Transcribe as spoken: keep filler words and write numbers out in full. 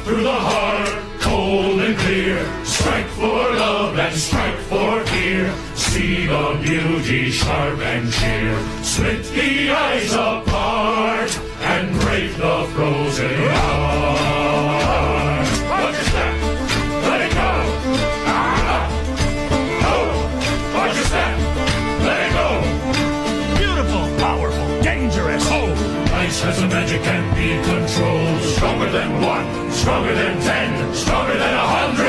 through the heart, cold and clear. Strike for love and strike for fear. See the beauty sharp and sheer. Split the eyes apart and break the frozen heart. Watch your step, let it go. Ah, oh, watch your step, let it go. Beautiful, powerful, dangerous. Oh, ice has a magic and be controlled. Stronger than one, stronger than ten, stronger than a hundred.